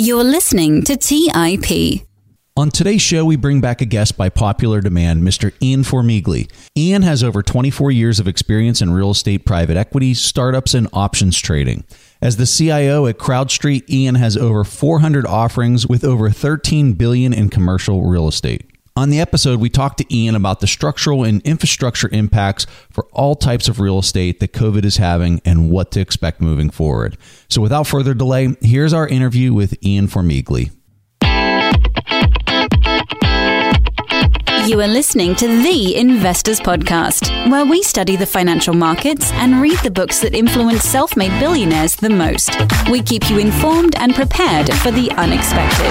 You're listening to TIP. On today's show, we bring back a guest by popular demand, Mr. Ian Formigli. Ian has over 24 years of experience in real estate, private equity, startups, and options trading. As the CIO at CrowdStreet, Ian has over 400 offerings with over $13 billion in commercial real estate. On the episode, we talked to Ian about the structural and infrastructure impacts for all types of real estate that COVID is having and what to expect moving forward. So without further delay, here's our interview with Ian Formigli. You are listening to The Investors Podcast, where we study the financial markets and read the books that influence self-made billionaires the most. We keep you informed and prepared for the unexpected.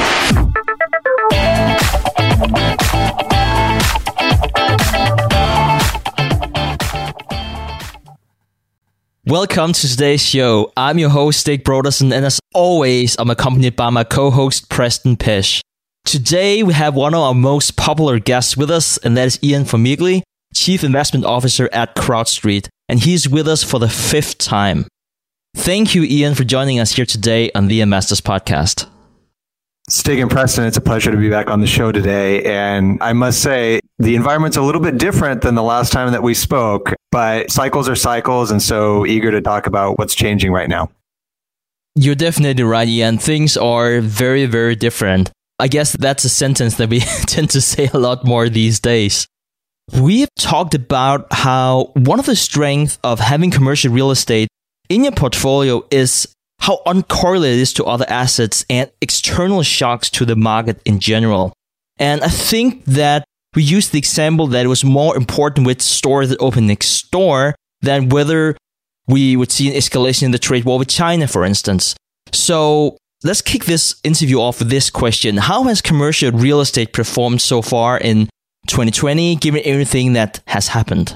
Welcome to today's show. I'm your host, Dick Brodersen, and as always, I'm accompanied by my co-host, Preston Pesh. Today, we have one of our most popular guests with us, and that is Ian Formigli, Chief Investment Officer at CrowdStreet, and he's with us for the 5th time. Thank you, Ian, for joining us here today on the Investors Podcast. Stig and Preston, it's a pleasure to be back on the show today, and I must say, the environment's a little bit different than the last time that we spoke, but cycles are cycles, and so eager to talk about what's changing right now. You're definitely right, Ian. Things are very, very different. I guess that's a sentence that we tend to say a lot more these days. We've talked about how one of the strengths of having commercial real estate in your portfolio is how uncorrelated it is to other assets and external shocks to the market in general. And I think that we used the example that it was more important with stores that open next door than whether we would see an escalation in the trade war with China, for instance. So let's kick this interview off with this question. How has commercial real estate performed so far in 2020, given everything that has happened?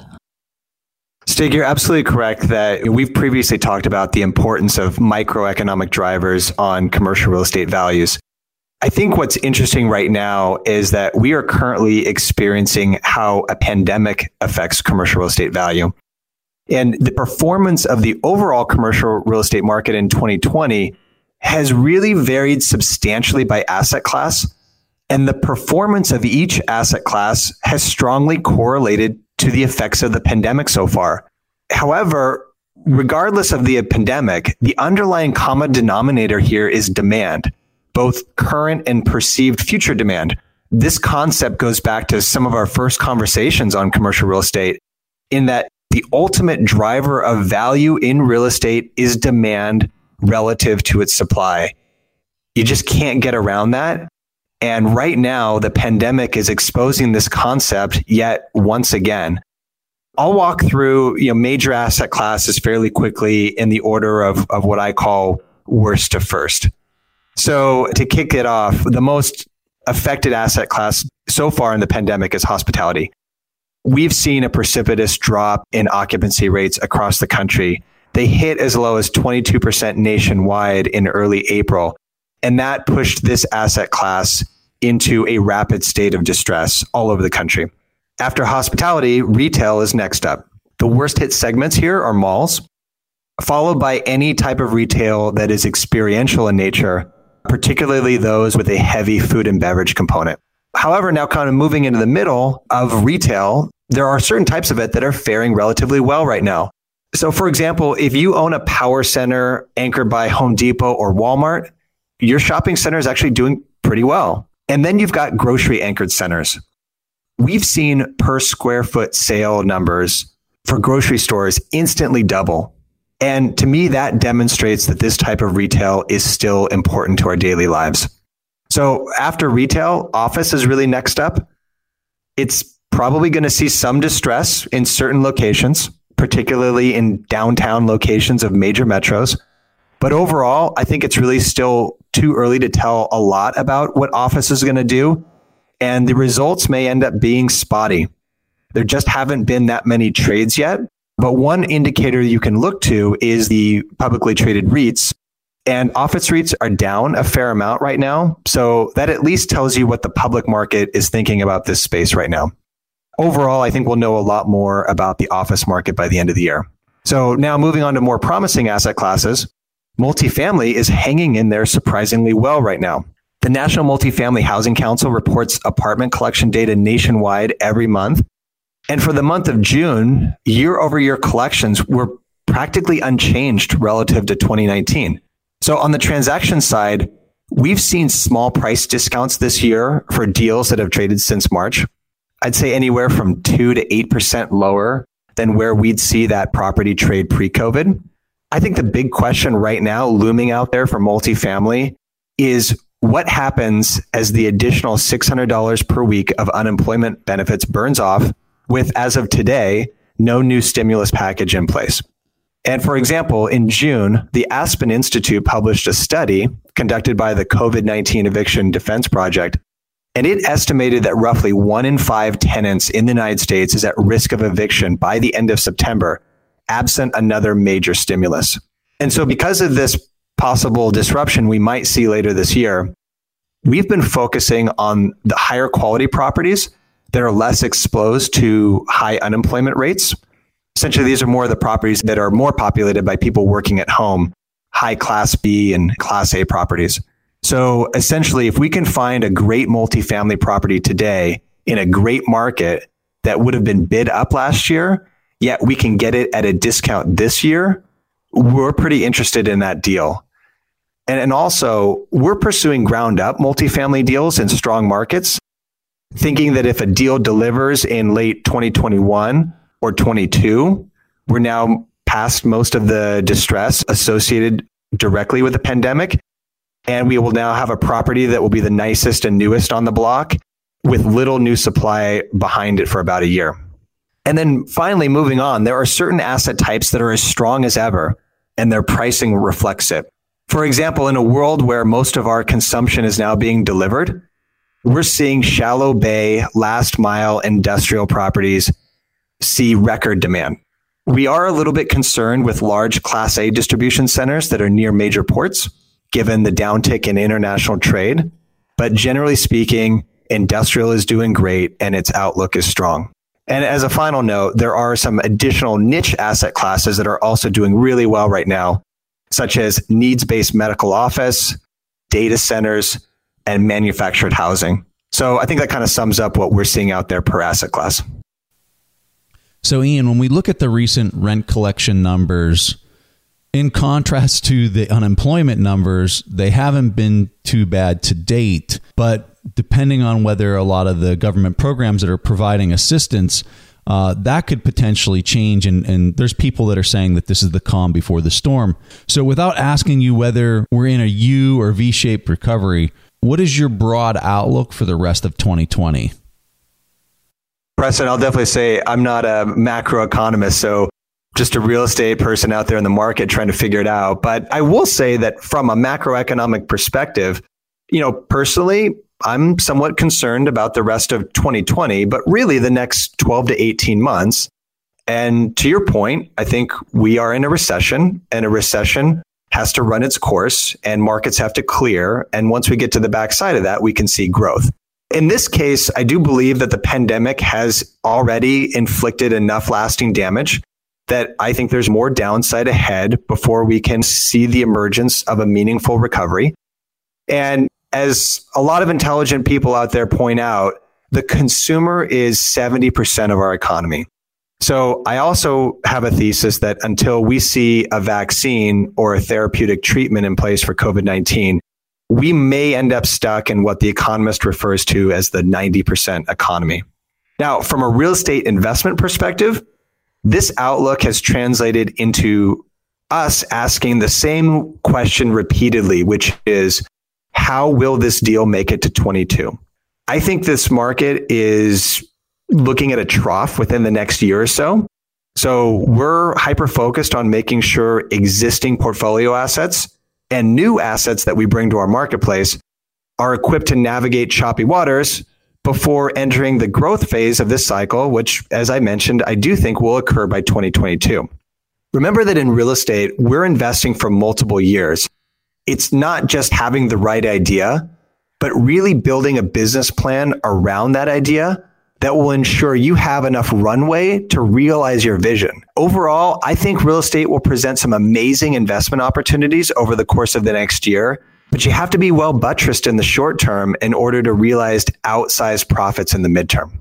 Stig, you're absolutely correct that we've previously talked about the importance of microeconomic drivers on commercial real estate values. I think what's interesting right now is that we are currently experiencing how a pandemic affects commercial real estate value. And the performance of the overall commercial real estate market in 2020 has really varied substantially by asset class, and the performance of each asset class has strongly correlated to the effects of the pandemic so far. However, regardless of the pandemic, the underlying common denominator here is demand, both current and perceived future demand. This concept goes back to some of our first conversations on commercial real estate, in that the ultimate driver of value in real estate is demand relative to its supply. You just can't get around that. And right now, the pandemic is exposing this concept yet once again. I'll walk through major asset classes fairly quickly in the order of what I call worst to first. So to kick it off, the most affected asset class so far in the pandemic is hospitality. We've seen a precipitous drop in occupancy rates across the country. They hit as low as 22% nationwide in early April, and that pushed this asset class into a rapid state of distress all over the country. After hospitality, retail is next up. The worst hit segments here are malls, followed by any type of retail that is experiential in nature, particularly those with a heavy food and beverage component. However, now kind of moving into the middle of retail, there are certain types of it that are faring relatively well right now. So for example, if you own a power center anchored by Home Depot or Walmart, your shopping center is actually doing pretty well. And then you've got grocery anchored centers. We've seen per square foot sale numbers for grocery stores instantly double. And to me, that demonstrates that this type of retail is still important to our daily lives. So after retail, office is really next up. It's probably going to see some distress in certain locations, particularly in downtown locations of major metros. But overall, I think it's really still too early to tell a lot about what office is going to do. And the results may end up being spotty. There just haven't been that many trades yet. But one indicator you can look to is the publicly traded REITs. And office REITs are down a fair amount right now. So that at least tells you what the public market is thinking about this space right now. Overall, I think we'll know a lot more about the office market by the end of the year. So now moving on to more promising asset classes. multifamily is hanging in there surprisingly well right now. The National Multifamily Housing Council reports apartment collection data nationwide every month. And for the month of June, year-over-year collections were practically unchanged relative to 2019. So on the transaction side, we've seen small price discounts this year for deals that have traded since March. I'd say anywhere from 2 to 8% lower than where we'd see that property trade pre-COVID. I think the big question right now looming out there for multifamily is what happens as the additional $600 per week of unemployment benefits burns off with, as of today, no new stimulus package in place. And for example, in June, the Aspen Institute published a study conducted by the COVID-19 Eviction Defense Project, and it estimated that roughly 1 in 5 tenants in the United States is at risk of eviction by the end of September, absent another major stimulus. And so because of this possible disruption we might see later this year, we've been focusing on the higher quality properties that are less exposed to high unemployment rates. Essentially, these are more of the properties that are more populated by people working at home, high Class B and Class A properties. So essentially, if we can find a great multifamily property today in a great market that would have been bid up last year, yet we can get it at a discount this year, we're pretty interested in that deal. And also, we're pursuing ground up multifamily deals in strong markets, thinking that if a deal delivers in late 2021 or 22, we're now past most of the distress associated directly with the pandemic. And we will now have a property that will be the nicest and newest on the block with little new supply behind it for about a year. And then finally, moving on, there are certain asset types that are as strong as ever, and their pricing reflects it. For example, in a world where most of our consumption is now being delivered, we're seeing shallow bay, last mile industrial properties see record demand. We are a little bit concerned with large Class A distribution centers that are near major ports, given the downtick in international trade. But generally speaking, industrial is doing great and its outlook is strong. And as a final note, there are some additional niche asset classes that are also doing really well right now, such as needs-based medical office, data centers, and manufactured housing. So I think that kind of sums up what we're seeing out there per asset class. So Ian, when we look at the recent rent collection numbers, in contrast to the unemployment numbers, they haven't been too bad to date. But depending on whether a lot of the government programs that are providing assistance, that could potentially change. And there's people that are saying that this is the calm before the storm. So without asking you whether we're in a U or V-shaped recovery, what is your broad outlook for the rest of 2020? Preston, I'll definitely say I'm not a macroeconomist, so just a real estate person out there in the market trying to figure it out. But I will say that from a macroeconomic perspective, personally, I'm somewhat concerned about the rest of 2020, but really the next 12 to 18 months. And to your point, I think we are in a recession, and a recession has to run its course and markets have to clear. And once we get to the backside of that, we can see growth. In this case, I do believe that the pandemic has already inflicted enough lasting damage that I think there's more downside ahead before we can see the emergence of a meaningful recovery. And as a lot of intelligent people out there point out, the consumer is 70% of our economy. So I also have a thesis that until we see a vaccine or a therapeutic treatment in place for COVID-19, we may end up stuck in what The Economist refers to as the 90% economy. Now, from a real estate investment perspective, this outlook has translated into us asking the same question repeatedly, which is, how will this deal make it to 22? I think this market is looking at a trough within the next year or so. So we're hyper-focused on making sure existing portfolio assets and new assets that we bring to our marketplace are equipped to navigate choppy waters before entering the growth phase of this cycle, which, as I mentioned, I do think will occur by 2022. Remember that in real estate, we're investing for multiple years. It's not just having the right idea, but really building a business plan around that idea that will ensure you have enough runway to realize your vision. Overall, I think real estate will present some amazing investment opportunities over the course of the next year, but you have to be well buttressed in the short term in order to realize outsized profits in the midterm.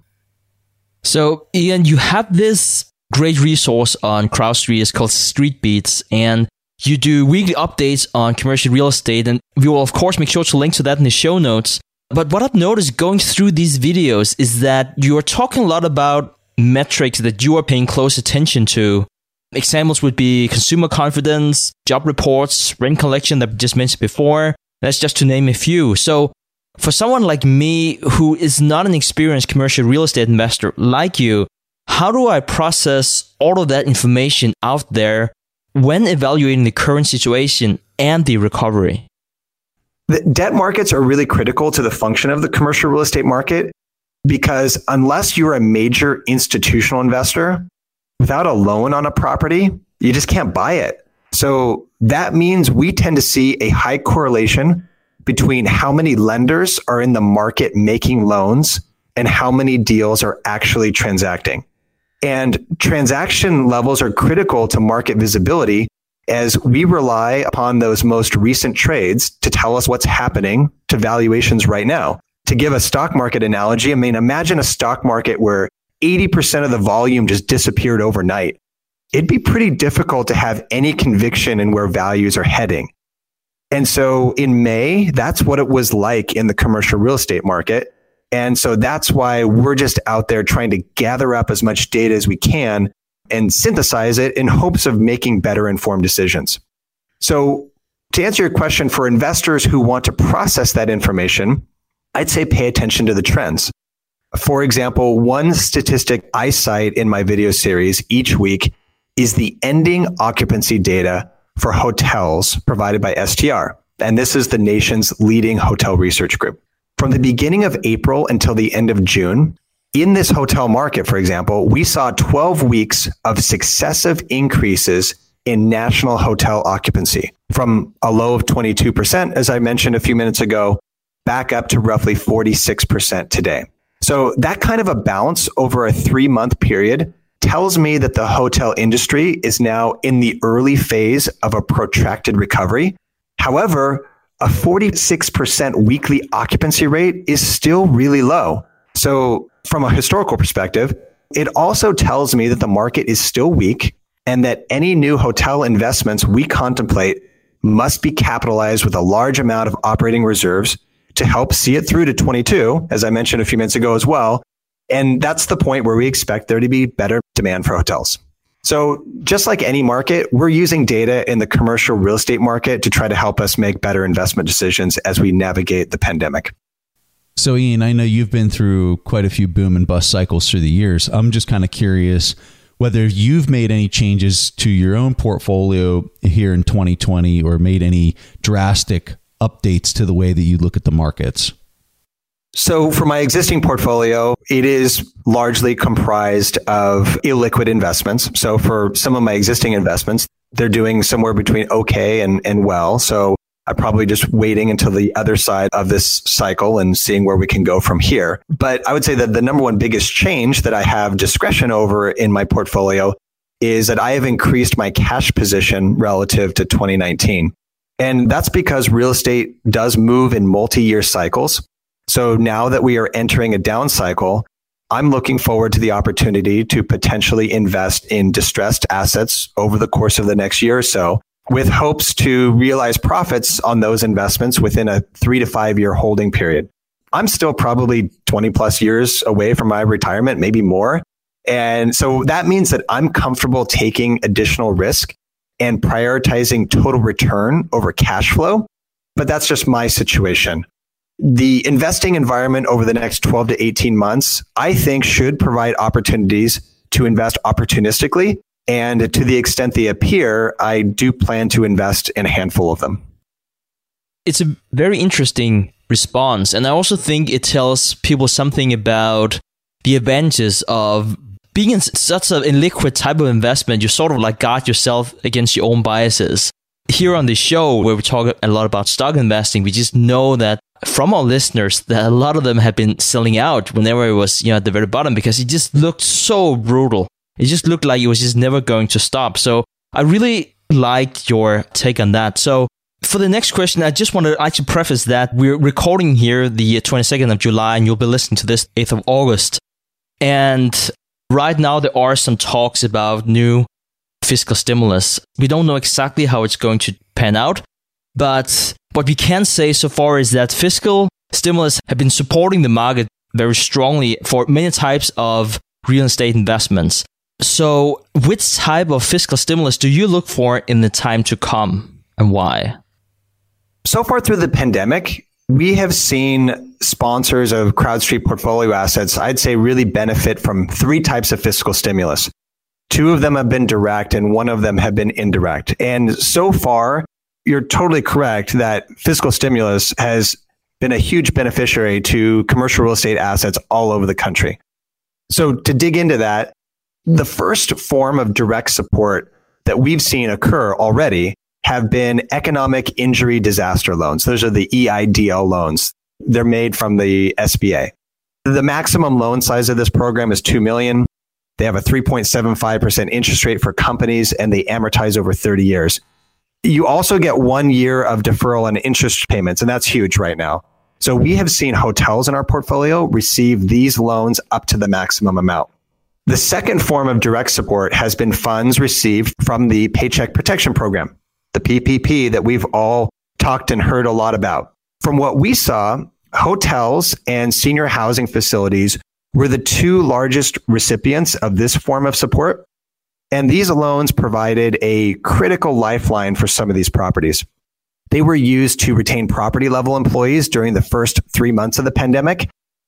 So, Ian, you have this great resource on CrowdStreet. It's called Street Beats, and you do weekly updates on commercial real estate, and we will, of course, make sure to link to that in the show notes. But what I've noticed going through these videos is that you're talking a lot about metrics that you are paying close attention to. Examples would be consumer confidence, job reports, rent collection that we just mentioned before. That's just to name a few. So for someone like me who is not an experienced commercial real estate investor like you, how do I process all of that information out there when evaluating the current situation and the recovery? The debt markets are really critical to the function of the commercial real estate market because unless you're a major institutional investor, without a loan on a property, you just can't buy it. So that means we tend to see a high correlation between how many lenders are in the market making loans and how many deals are actually transacting. And transaction levels are critical to market visibility as we rely upon those most recent trades to tell us what's happening to valuations right now. To give a stock market analogy, I mean, imagine a stock market where 80% of the volume just disappeared overnight. It'd be pretty difficult to have any conviction in where values are heading. And so in May, that's what it was like in the commercial real estate market. And so that's why we're just out there trying to gather up as much data as we can and synthesize it in hopes of making better informed decisions. So to answer your question, for investors who want to process that information, I'd say pay attention to the trends. For example, one statistic I cite in my video series each week is the ending occupancy data for hotels provided by STR. And this is the nation's leading hotel research group. From the beginning of April until the end of June, in this hotel market, for example, we saw 12 weeks of successive increases in national hotel occupancy from a low of 22%, as I mentioned a few minutes ago, back up to roughly 46% today. So that kind of a bounce over a 3-month period tells me that the hotel industry is now in the early phase of a protracted recovery. However, a 46% weekly occupancy rate is still really low. So from a historical perspective, it also tells me that the market is still weak and that any new hotel investments we contemplate must be capitalized with a large amount of operating reserves to help see it through to 22, as I mentioned a few minutes ago as well. And that's the point where we expect there to be better demand for hotels. So just like any market, we're using data in the commercial real estate market to try to help us make better investment decisions as we navigate the pandemic. So Ian, I know you've been through quite a few boom and bust cycles through the years. I'm just kind of curious whether you've made any changes to your own portfolio here in 2020 or made any drastic updates to the way that you look at the markets. So for my existing portfolio, it is largely comprised of illiquid investments. So for some of my existing investments, they're doing somewhere between okay and well. So I'm probably just waiting until the other side of this cycle and seeing where we can go from here. But I would say that the number one biggest change that I have discretion over in my portfolio is that I have increased my cash position relative to 2019. And that's because real estate does move in multi-year cycles. So now that we are entering a down cycle, I'm looking forward to the opportunity to potentially invest in distressed assets over the course of the next year or so, with hopes to realize profits on those investments within a 3 to 5 year holding period. I'm still probably 20 plus years away from my retirement, maybe more. And so that means that I'm comfortable taking additional risk and prioritizing total return over cash flow. But that's just my situation. The investing environment over the next 12 to 18 months, I think, should provide opportunities to invest opportunistically. And to the extent they appear, I do plan to invest in a handful of them. It's a very interesting response. And I also think it tells people something about the advantages of being in such a illiquid type of investment. You sort of like guard yourself against your own biases. Here on the show, where we talk a lot about stock investing, we just know that from our listeners that a lot of them have been selling out whenever it was, at the very bottom, because it just looked so brutal. It just looked like it was just never going to stop. So I really liked your take on that. So for the next question, I just want to actually preface that we're recording here the 22nd of July, and you'll be listening to this 8th of August. And right now, there are some talks about new fiscal stimulus. We don't know exactly how it's going to pan out, but what we can say so far is that fiscal stimulus have been supporting the market very strongly for many types of real estate investments. So which type of fiscal stimulus do you look for in the time to come, and why? So far through the pandemic, we have seen sponsors of CrowdStreet portfolio assets, I'd say, really benefit from three types of fiscal stimulus. Two of them have been direct and one of them have been indirect. And so far, you're totally correct that fiscal stimulus has been a huge beneficiary to commercial real estate assets all over the country. So to dig into that, the first form of direct support that we've seen occur already have been economic injury disaster loans. Those are the EIDL loans. They're made from the SBA. The maximum loan size of this program is $2 million. They have a 3.75% interest rate for companies, and they amortize over 30 years. You also get 1 year of deferral and interest payments, and that's huge right now. So we have seen hotels in our portfolio receive these loans up to the maximum amount. The second form of direct support has been funds received from the Paycheck Protection Program, the PPP that we've all talked and heard a lot about. From what we saw, hotels and senior housing facilities were the two largest recipients of this form of support. And these loans provided a critical lifeline for some of these properties. They were used to retain property level employees during the first 3 months of the pandemic.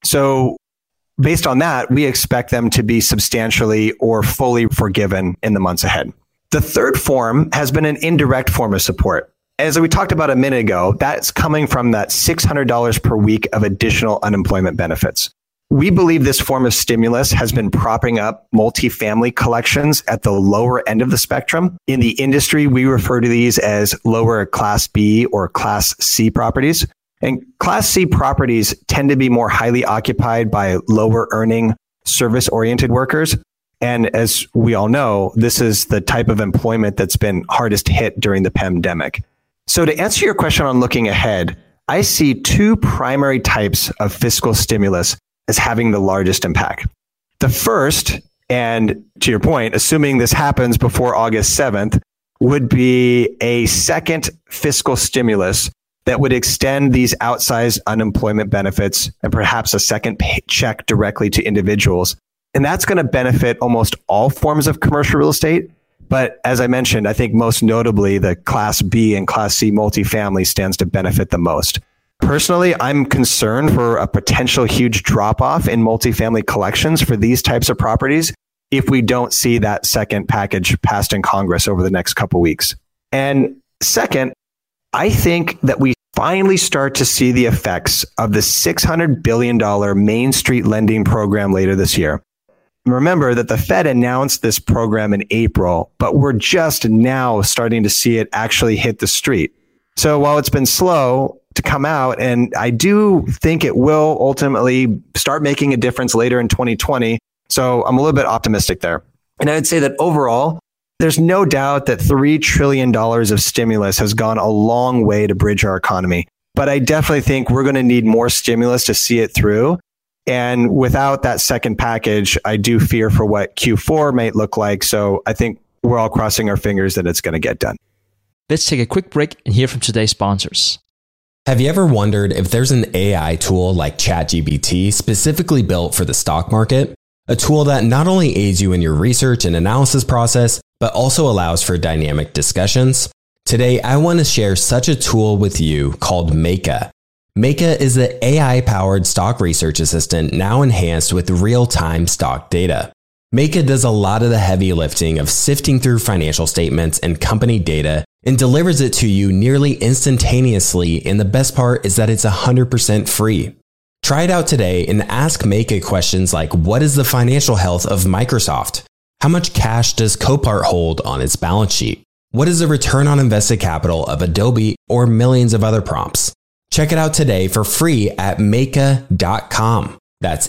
So based on that, we expect them to be substantially or fully forgiven in the months ahead. The third form has been an indirect form of support. As we talked about a minute ago, that's coming from that $600 per week of additional unemployment benefits. We believe this form of stimulus has been propping up multifamily collections at the lower end of the spectrum. In the industry, we refer to these as lower Class B or Class C properties. And Class C properties tend to be more highly occupied by lower earning service-oriented workers. And as we all know, this is the type of employment that's been hardest hit during the pandemic. So to answer your question on looking ahead, I see two primary types of fiscal stimulus as having the largest impact. The first, and to your point, assuming this happens before August 7th, would be a second fiscal stimulus that would extend these outsized unemployment benefits and perhaps a second paycheck directly to individuals. And that's going to benefit almost all forms of commercial real estate. But as I mentioned, I think most notably the Class B and Class C multifamily stands to benefit the most. Personally, I'm concerned for a potential huge drop-off in multifamily collections for these types of properties if we don't see that second package passed in Congress over the next couple weeks. And second, I think that we finally start to see the effects of the $600 billion Main Street lending program later this year. Remember that the Fed announced this program in April, but we're just now starting to see it actually hit the street. So while it's been slow to come out, and I do think it will ultimately start making a difference later in 2020. So I'm a little bit optimistic there. And I would say that overall, there's no doubt that $3 trillion of stimulus has gone a long way to bridge our economy. But I definitely think we're going to need more stimulus to see it through. And without that second package, I do fear for what Q4 might look like. So I think we're all crossing our fingers that it's going to get done. Let's take a quick break and hear from today's sponsors. Have you ever wondered if there's an AI tool like ChatGPT specifically built for the stock market? A tool that not only aids you in your research and analysis process, but also allows for dynamic discussions? Today, I want to share such a tool with you called Meyka. Meyka is the AI-powered stock research assistant now enhanced with real-time stock data. Meyka does a lot of the heavy lifting of sifting through financial statements and company data and delivers it to you nearly instantaneously, and the best part is that it's 100% free. Try it out today and ask Meyka questions like, what is the financial health of Microsoft? How much cash does Copart hold on its balance sheet? What is the return on invested capital of Adobe, or millions of other prompts? Check it out today for free at Meyka.com. That's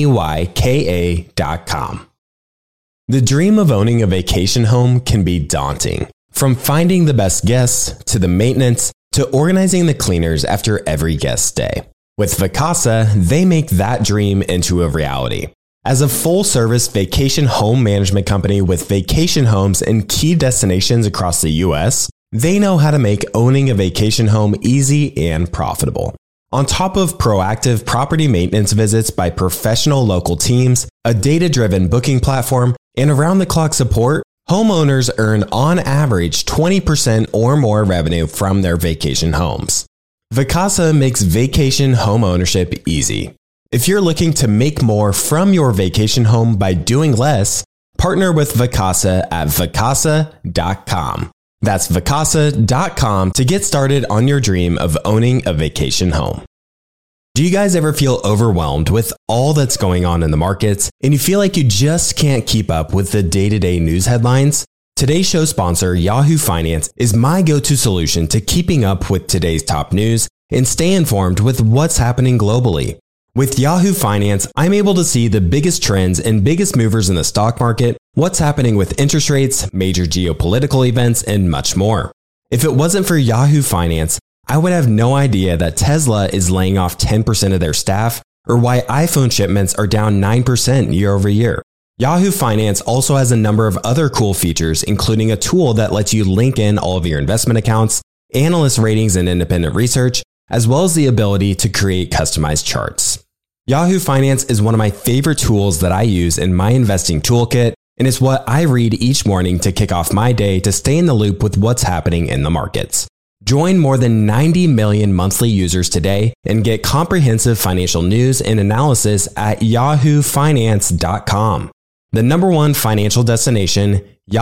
MEYKA.com. The dream of owning a vacation home can be daunting. From finding the best guests, to the maintenance, to organizing the cleaners after every guest stay. With Vacasa, they make that dream into a reality. As a full-service vacation home management company with vacation homes in key destinations across the U.S., they know how to make owning a vacation home easy and profitable. On top of proactive property maintenance visits by professional local teams, a data-driven booking platform, and around-the-clock support, homeowners earn on average 20% or more revenue from their vacation homes. Vacasa makes vacation home ownership easy. If you're looking to make more from your vacation home by doing less, partner with Vacasa at Vacasa.com. That's Vacasa.com to get started on your dream of owning a vacation home. Do you guys ever feel overwhelmed with all that's going on in the markets and you feel like you just can't keep up with the day-to-day news headlines? Today's show sponsor, Yahoo Finance, is my go-to solution to keeping up with today's top news and stay informed with what's happening globally. With Yahoo Finance, I'm able to see the biggest trends and biggest movers in the stock market, what's happening with interest rates, major geopolitical events, and much more. If it wasn't for Yahoo Finance, I would have no idea that Tesla is laying off 10% of their staff, or why iPhone shipments are down 9% year over year. Yahoo Finance also has a number of other cool features, including a tool that lets you link in all of your investment accounts, analyst ratings and independent research, as well as the ability to create customized charts. Yahoo Finance is one of my favorite tools that I use in my investing toolkit, and it's what I read each morning to kick off my day to stay in the loop with what's happening in the markets. Join more than 90 million monthly users today and get comprehensive financial news and analysis at yahoofinance.com. The number one financial destination,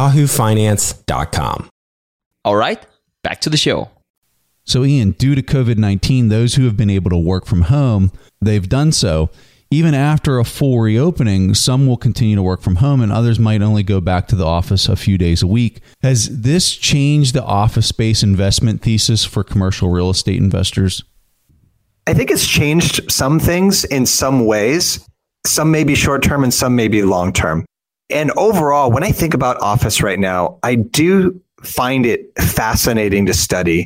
yahoofinance.com. All right, back to the show. So Ian, due to COVID-19, those who have been able to work from home, they've done so. Even after a full reopening, some will continue to work from home and others might only go back to the office a few days a week. Has this changed the office space investment thesis for commercial real estate investors? I think it's changed some things in some ways. Some may be short-term and some may be long-term. And overall, when I think about office right now, I do find it fascinating to study,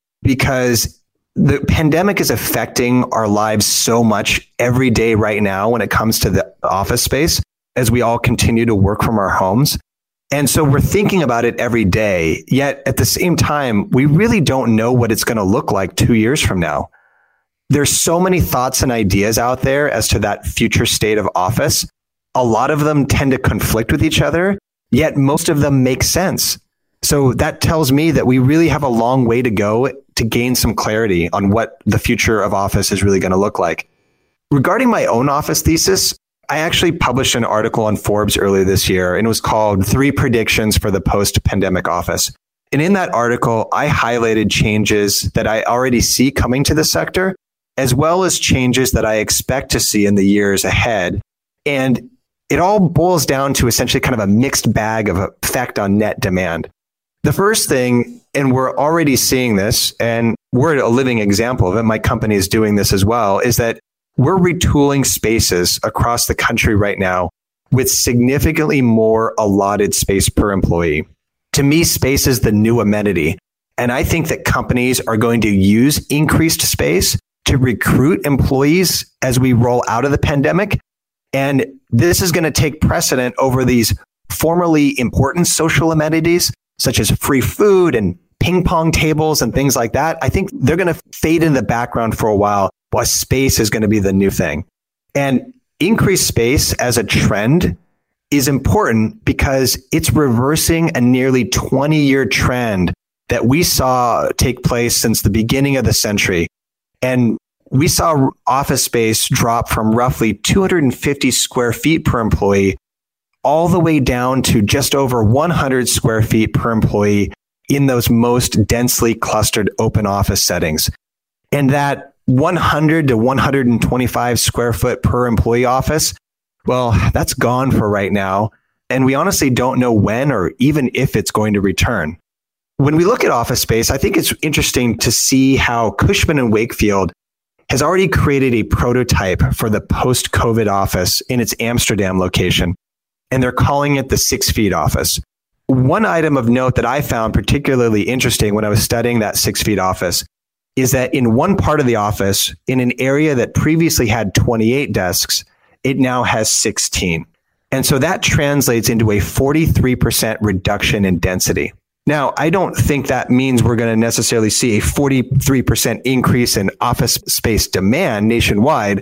because the pandemic is affecting our lives so much every day right now when it comes to the office space, as we all continue to work from our homes. And so we're thinking about it every day. Yet at the same time, we really don't know what it's going to look like 2 years from now. There's so many thoughts and ideas out there as to that future state of office. A lot of them tend to conflict with each other, yet most of them make sense. So that tells me that we really have a long way to go to gain some clarity on what the future of office is really going to look like. Regarding my own office thesis, I actually published an article on Forbes earlier this year, and it was called 3 Predictions for the Post-Pandemic Office. And in that article, I highlighted changes that I already see coming to the sector, as well as changes that I expect to see in the years ahead. And it all boils down to essentially kind of a mixed bag of effect on net demand. The first thing, and we're already seeing this, and we're a living example of it, my company is doing this as well, is that we're retooling spaces across the country right now with significantly more allotted space per employee. To me, space is the new amenity. And I think that companies are going to use increased space to recruit employees as we roll out of the pandemic. And this is going to take precedent over these formerly important social amenities, such as free food and ping pong tables and things like that. I think they're going to fade in the background for a while space is going to be the new thing. And increased space as a trend is important because it's reversing a nearly 20-year trend that we saw take place since the beginning of the century. And we saw office space drop from roughly 250 square feet per employee all the way down to just over 100 square feet per employee in those most densely clustered open office settings. And that 100 to 125 square foot per employee office, well, that's gone for right now. And we honestly don't know when or even if it's going to return. When we look at office space, I think it's interesting to see how Cushman & Wakefield has already created a prototype for the post-COVID office in its Amsterdam location, and they're calling it the 6 feet office. One item of note that I found particularly interesting when I was studying that 6 feet office is that in one part of the office, in an area that previously had 28 desks, it now has 16. And so that translates into a 43% reduction in density. Now, I don't think that means we're going to necessarily see a 43% increase in office space demand nationwide,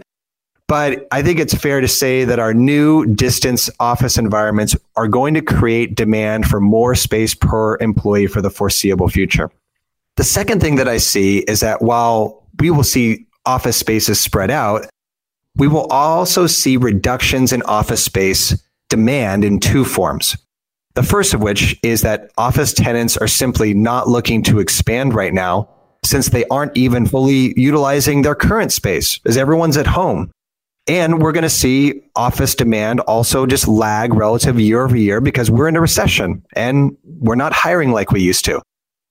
but I think it's fair to say that our new distance office environments are going to create demand for more space per employee for the foreseeable future. The second thing that I see is that while we will see office spaces spread out, we will also see reductions in office space demand in two forms. The first of which is that office tenants are simply not looking to expand right now since they aren't even fully utilizing their current space as everyone's at home. And we're going to see office demand also just lag relative year over year because we're in a recession and we're not hiring like we used to.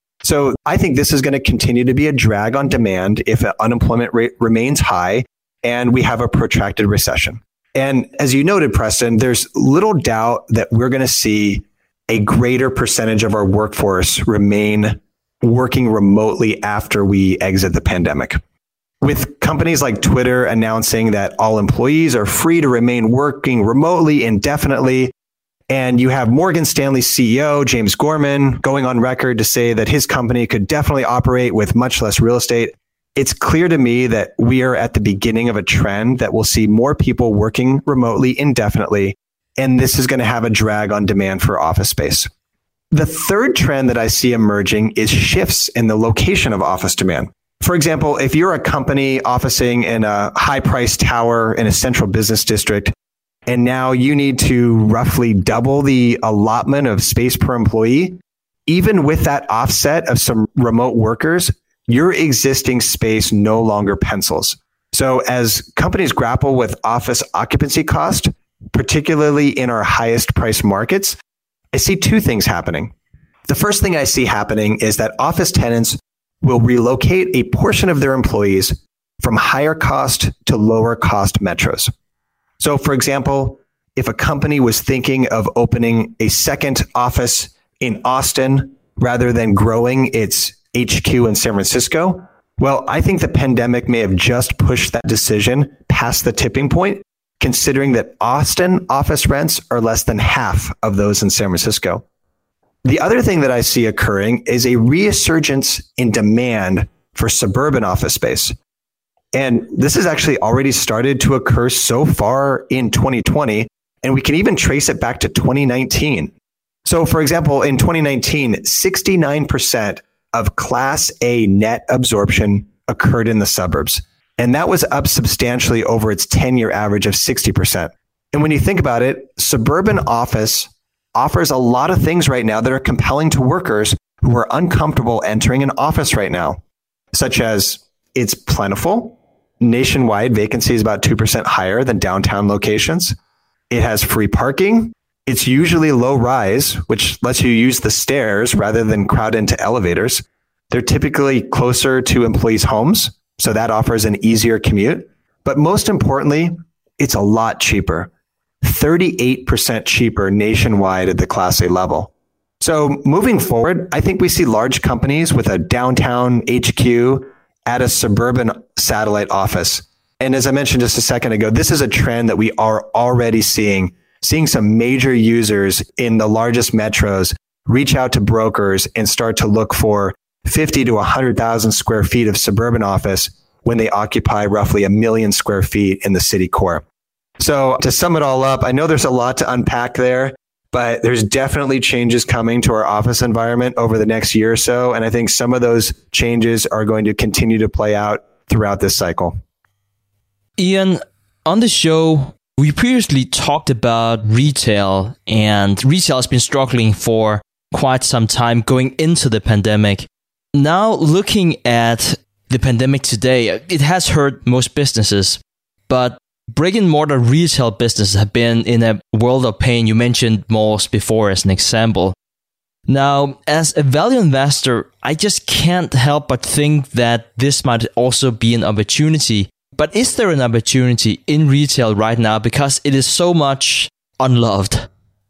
So I think this is going to continue to be a drag on demand if the unemployment rate remains high and we have a protracted recession. And as you noted, Preston, there's little doubt that we're going to see a greater percentage of our workforce remain working remotely after we exit the pandemic. With companies like Twitter announcing that all employees are free to remain working remotely indefinitely, and you have Morgan Stanley CEO James Gorman going on record to say that his company could definitely operate with much less real estate, it's clear to me that we are at the beginning of a trend that will see more people working remotely indefinitely, and this is going to have a drag on demand for office space. The third trend that I see emerging is shifts in the location of office demand. For example, if you're a company officing in a high-priced tower in a central business district, and now you need to roughly double the allotment of space per employee, even with that offset of some remote workers, your existing space no longer pencils. So as companies grapple with office occupancy cost, particularly in our highest price markets, I see two things happening. The first thing I see happening is that office tenants will relocate a portion of their employees from higher cost to lower cost metros. So for example, if a company was thinking of opening a second office in Austin rather than growing its HQ in San Francisco, well, I think the pandemic may have just pushed that decision past the tipping point, considering that Austin office rents are less than half of those in San Francisco. The other thing that I see occurring is a resurgence in demand for suburban office space. And this has actually already started to occur so far in 2020, and we can even trace it back to 2019. So for example, in 2019, 69% of Class A net absorption occurred in the suburbs. And that was up substantially over its 10-year average of 60%. And when you think about it, suburban office offers a lot of things right now that are compelling to workers who are uncomfortable entering an office right now, such as it's plentiful. Nationwide, vacancy is about 2% higher than downtown locations. It has free parking. It's usually low rise, which lets you use the stairs rather than crowd into elevators. They're typically closer to employees' homes, so that offers an easier commute. But most importantly, it's a lot cheaper, 38% cheaper nationwide at the Class A level. So moving forward, I think we see large companies with a downtown HQ at a suburban satellite office. And as I mentioned just a second ago, this is a trend that we are already seeing some major users in the largest metros reach out to brokers and start to look for 50 to 100,000 square feet of suburban office when they occupy roughly 1 million square feet in the city core. So to sum it all up, I know there's a lot to unpack there, but there's definitely changes coming to our office environment over the next year or so. And I think some of those changes are going to continue to play out throughout this cycle. Ian, on the show, we previously talked about retail, and retail has been struggling for quite some time going into the pandemic. Now, looking at the pandemic today, it has hurt most businesses, but brick and mortar retail businesses have been in a world of pain. You mentioned malls before as an example. Now, as a value investor, I just can't help but think that this might also be an opportunity. But is there an opportunity in retail right now because it is so much unloved?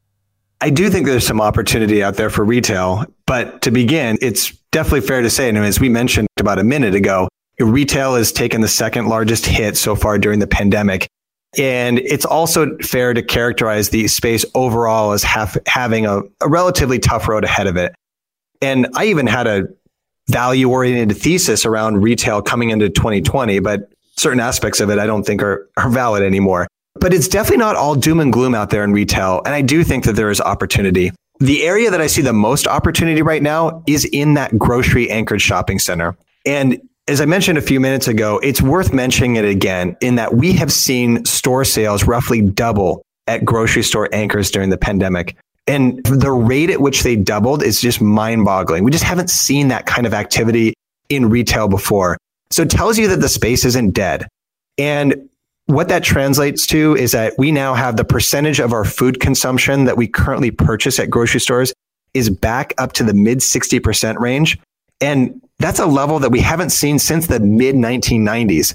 I do think there's some opportunity out there for retail. But to begin, it's definitely fair to say, and as we mentioned about a minute ago, retail has taken the second largest hit so far during the pandemic. And it's also fair to characterize the space overall as having a relatively tough road ahead of it. And I even had a value-oriented thesis around retail coming into 2020, but certain aspects of it I don't think are valid anymore. But it's definitely not all doom and gloom out there in retail. And I do think that there is opportunity. The area that I see the most opportunity right now is in that grocery anchored shopping center. And as I mentioned a few minutes ago, it's worth mentioning it again in that we have seen store sales roughly double at grocery store anchors during the pandemic. And the rate at which they doubled is just mind-boggling. We just haven't seen that kind of activity in retail before. So it tells you that the space isn't dead. And what that translates to is that we now have the percentage of our food consumption that we currently purchase at grocery stores is back up to the mid 60% range. And that's a level that we haven't seen since the mid 1990s.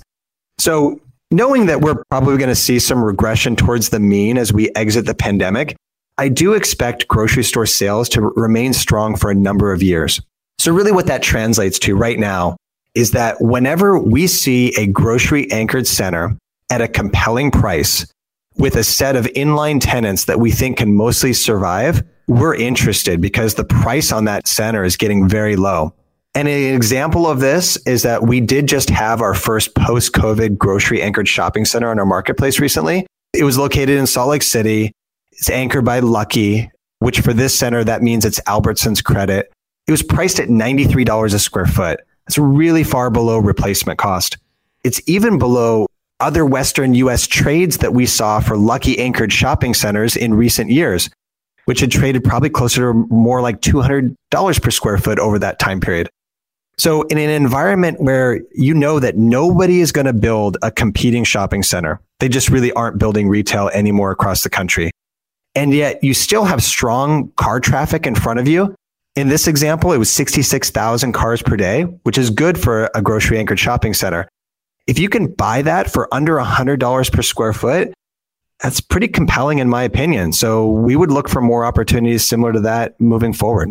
So knowing that we're probably going to see some regression towards the mean as we exit the pandemic, I do expect grocery store sales to remain strong for a number of years. So really what that translates to right now is that whenever we see a grocery anchored center at a compelling price with a set of inline tenants that we think can mostly survive, we're interested because the price on that center is getting very low. And an example of this is that we did just have our first post-COVID grocery anchored shopping center on our marketplace recently. It was located in Salt Lake City. It's anchored by Lucky, which for this center, that means it's Albertsons credit. It was priced at $93 a square foot. It's really far below replacement cost. It's even below other Western US trades that we saw for Lucky anchored shopping centers in recent years, which had traded probably closer to more like $200 per square foot over that time period. So in an environment where you know that nobody is going to build a competing shopping center, they just really aren't building retail anymore across the country. And yet you still have strong car traffic in front of you. In this example, it was 66,000 cars per day, which is good for a grocery anchored shopping center. If you can buy that for under $100 per square foot, that's pretty compelling in my opinion. So we would look for more opportunities similar to that moving forward.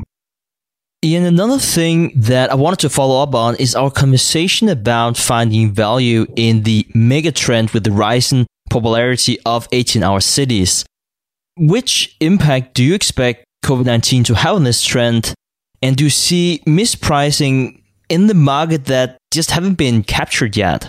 Ian, another thing that I wanted to follow up on is our conversation about finding value in the mega trend with the rising popularity of 18-hour cities. Which impact do you expect COVID-19 to have on this trend? And do you see mispricing in the market that just haven't been captured yet?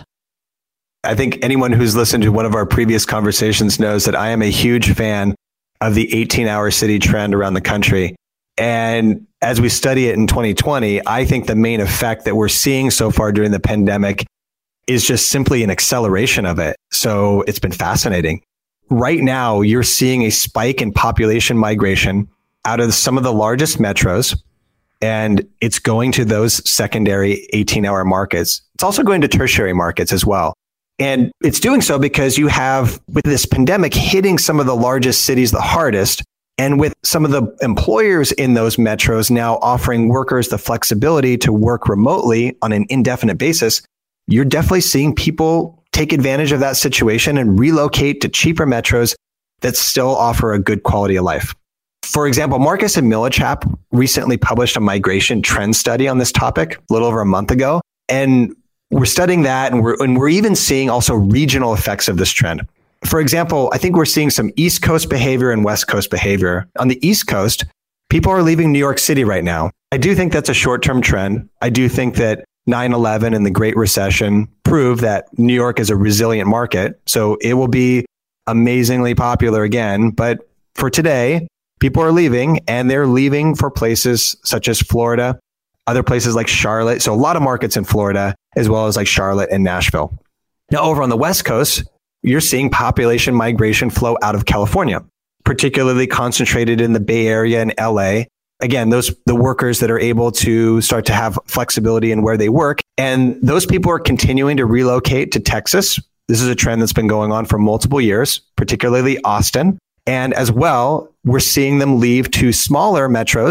I think anyone who's listened to one of our previous conversations knows that I am a huge fan of the 18-hour city trend around the country. And as we study it in 2020, I think the main effect that we're seeing so far during the pandemic is just simply an acceleration of it. So it's been fascinating. Right now, you're seeing a spike in population migration out of some of the largest metros, and it's going to those secondary 18-hour markets. It's also going to tertiary markets as well. And it's doing so because you have, with this pandemic hitting some of the largest cities the hardest, and with some of the employers in those metros now offering workers the flexibility to work remotely on an indefinite basis, you're definitely seeing people take advantage of that situation and relocate to cheaper metros that still offer a good quality of life. For example, Marcus and Millichap recently published a migration trend study on this topic a little over a month ago. And we're studying that, and we're even seeing also regional effects of this trend. For example, I think we're seeing some East Coast behavior and West Coast behavior. On the East Coast, people are leaving New York City right now. I do think that's a short-term trend. I do think that 9/11 and the Great Recession prove that New York is a resilient market. So it will be amazingly popular again. But for today, people are leaving, and they're leaving for places such as Florida, other places like Charlotte. So a lot of markets in Florida, as well as like Charlotte and Nashville. Now, over on the West Coast, you're seeing population migration flow out of California, particularly concentrated in the Bay Area and LA. Again, the workers that are able to start to have flexibility in where they work. And those people are continuing to relocate to Texas. This is a trend that's been going on for multiple years, particularly Austin. And as well, we're seeing them leave to smaller metros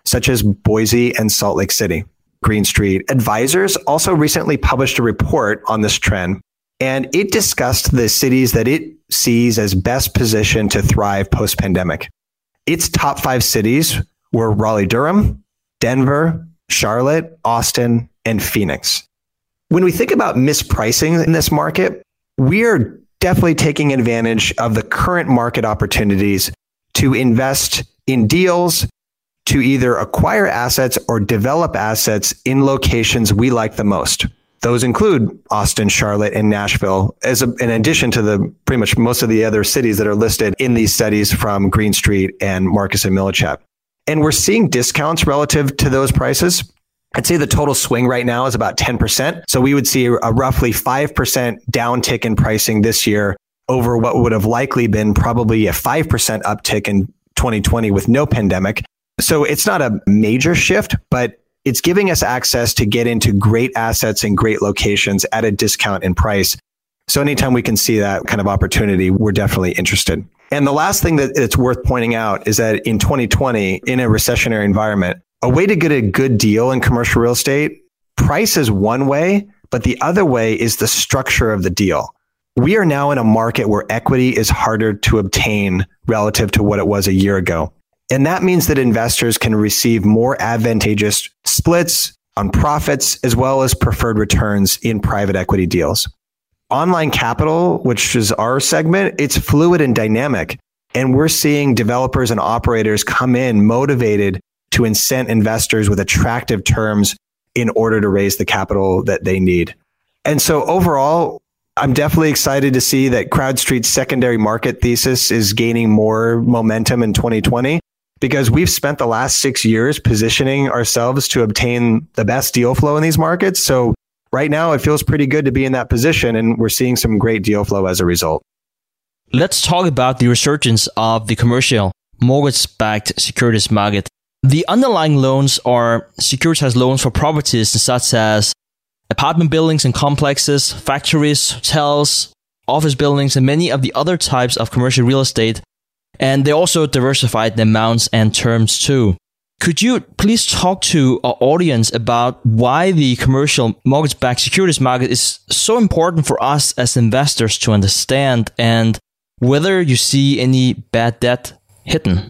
such as Boise and Salt Lake City. Green Street Advisors also recently published a report on this trend, and it discussed the cities that it sees as best positioned to thrive post-pandemic. Its top 5 cities were Raleigh-Durham, Denver, Charlotte, Austin, and Phoenix. When we think about mispricing in this market, we are definitely taking advantage of the current market opportunities to invest in deals, to either acquire assets or develop assets in locations we like the most. Those include Austin, Charlotte, and Nashville, in addition to the pretty much most of the other cities that are listed in these studies from Green Street and Marcus and Millichap. And we're seeing discounts relative to those prices. I'd say the total swing right now is about 10%. So we would see a roughly 5% downtick in pricing this year over what would have likely been probably a 5% uptick in 2020 with no pandemic. So it's not a major shift, but it's giving us access to get into great assets and great locations at a discount in price. So anytime we can see that kind of opportunity, we're definitely interested. And the last thing that it's worth pointing out is that in 2020, in a recessionary environment, a way to get a good deal in commercial real estate, price is one way, but the other way is the structure of the deal. We are now in a market where equity is harder to obtain relative to what it was a year ago. And that means that investors can receive more advantageous splits on profits as well as preferred returns in private equity deals. Online capital, which is our segment, it's fluid and dynamic. And we're seeing developers and operators come in motivated to incent investors with attractive terms in order to raise the capital that they need. And so overall, I'm definitely excited to see that CrowdStreet's secondary market thesis is gaining more momentum in 2020 because we've spent the last 6 years positioning ourselves to obtain the best deal flow in these markets. So right now, it feels pretty good to be in that position, and we're seeing some great deal flow as a result. Let's talk about the resurgence of the commercial mortgage-backed securities market. The underlying loans are securitized loans for properties such as apartment buildings and complexes, factories, hotels, office buildings, and many of the other types of commercial real estate. And they also diversified the amounts and terms too. Could you please talk to our audience about why the commercial mortgage-backed securities market is so important for us as investors to understand, and whether you see any bad debt hidden?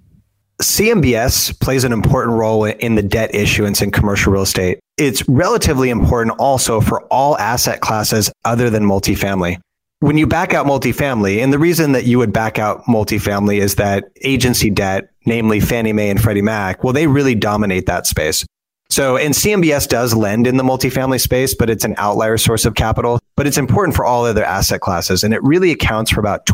CMBS plays an important role in the debt issuance in commercial real estate. It's relatively important also for all asset classes other than multifamily. When you back out multifamily, and the reason that you would back out multifamily is that agency debt, namely Fannie Mae and Freddie Mac, well, they really dominate that space. So, and CMBS does lend in the multifamily space, but it's an outlier source of capital. But it's important for all other asset classes, and it really accounts for about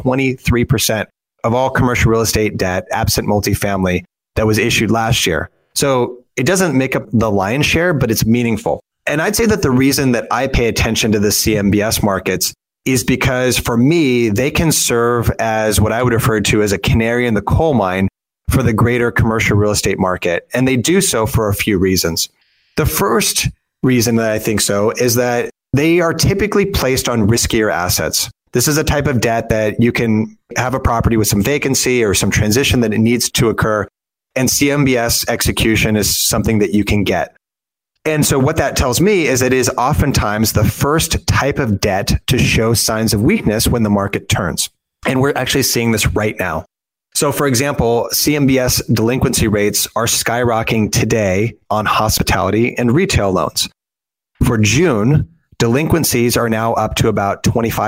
23% of all commercial real estate debt, absent multifamily, that was issued last year. So it doesn't make up the lion's share, but it's meaningful. And I'd say that the reason that I pay attention to the CMBS markets is because for me, they can serve as what I would refer to as a canary in the coal mine for the greater commercial real estate market. And they do so for a few reasons. The first reason that I think so is that they are typically placed on riskier assets. This is a type of debt that you can have a property with some vacancy or some transition that it needs to occur. And CMBS execution is something that you can get. And so what that tells me is it is oftentimes the first type of debt to show signs of weakness when the market turns. And we're actually seeing this right now. So for example, CMBS delinquency rates are skyrocketing today on hospitality and retail loans. For June, delinquencies are now up to about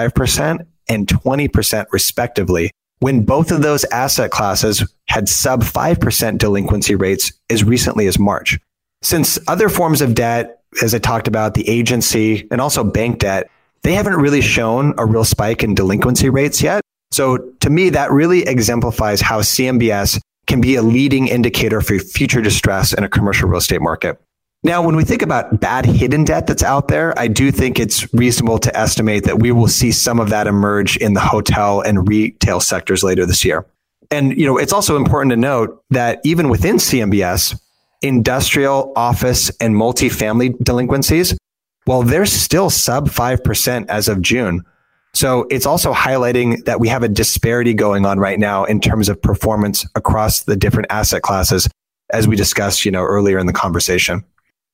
25% and 20% respectively, when both of those asset classes had sub 5% delinquency rates as recently as March. Since other forms of debt, as I talked about, the agency and also bank debt, they haven't really shown a real spike in delinquency rates yet. So to me, that really exemplifies how CMBS can be a leading indicator for future distress in a commercial real estate market. Now, when we think about bad hidden debt that's out there, I do think it's reasonable to estimate that we will see some of that emerge in the hotel and retail sectors later this year. And, it's also important to note that even within CMBS, industrial, office, and multifamily delinquencies, well, they're still sub 5% as of June. So it's also highlighting that we have a disparity going on right now in terms of performance across the different asset classes as we discussed, earlier in the conversation.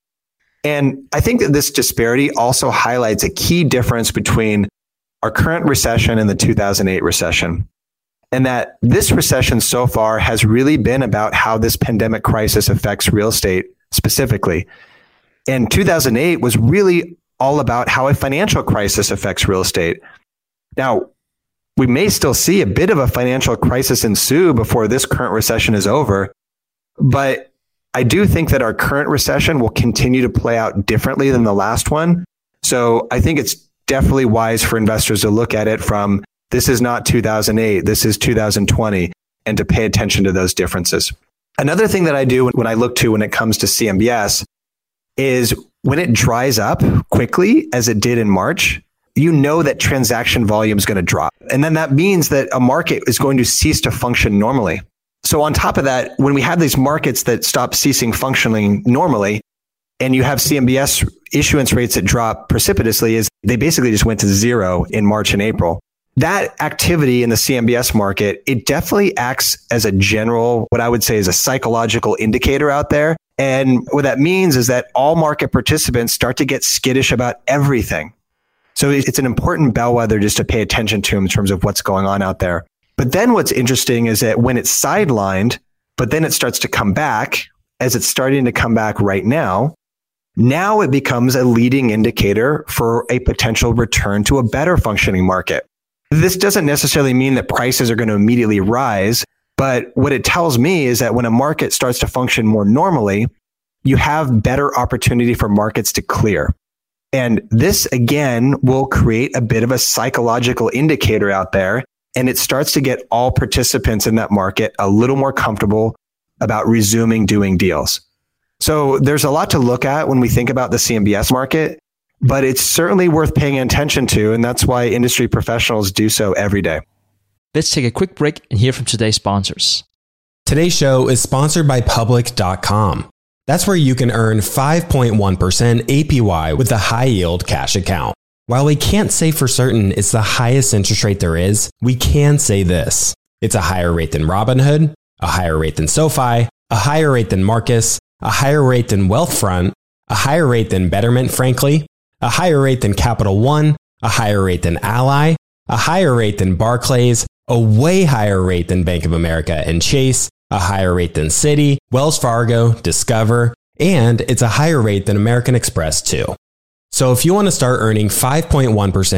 And I think that this disparity also highlights a key difference between our current recession and the 2008 recession. And that this recession so far has really been about how this pandemic crisis affects real estate specifically. And 2008 was really all about how a financial crisis affects real estate. Now, we may still see a bit of a financial crisis ensue before this current recession is over, but I do think that our current recession will continue to play out differently than the last one. So I think it's definitely wise for investors to look at it from, this is not 2008, this is 2020, and to pay attention to those differences. Another thing that I do when I look to when it comes to CMBS is when it dries up quickly, as it did in March, you know that transaction volume is going to drop. And then that means that a market is going to cease to function normally. So on top of that, when we have these markets that stop ceasing functioning normally, and you have CMBS issuance rates that drop precipitously, is they basically just went to zero in March and April. That activity in the CMBS market, it definitely acts as a general, what I would say is a psychological indicator out there. And what that means is that all market participants start to get skittish about everything. So it's an important bellwether just to pay attention to in terms of what's going on out there. But then what's interesting is that when it's sidelined, but then it starts to come back, as it's starting to come back right now it becomes a leading indicator for a potential return to a better functioning market. This doesn't necessarily mean that prices are going to immediately rise, but what it tells me is that when a market starts to function more normally, you have better opportunity for markets to clear. And this, again, will create a bit of a psychological indicator out there. And it starts to get all participants in that market a little more comfortable about resuming doing deals. So there's a lot to look at when we think about the CMBS market, but it's certainly worth paying attention to. And that's why industry professionals do so every day. Let's take a quick break and hear from today's sponsors. Today's show is sponsored by Public.com. That's where you can earn 5.1% APY with a high yield cash account. While we can't say for certain it's the highest interest rate there is, we can say this. It's a higher rate than Robinhood, a higher rate than SoFi, a higher rate than Marcus, a higher rate than Wealthfront, a higher rate than Betterment, frankly, a higher rate than Capital One, a higher rate than Ally, a higher rate than Barclays, a way higher rate than Bank of America and Chase, a higher rate than Citi, Wells Fargo, Discover, and it's a higher rate than American Express too. So if you want to start earning 5.1%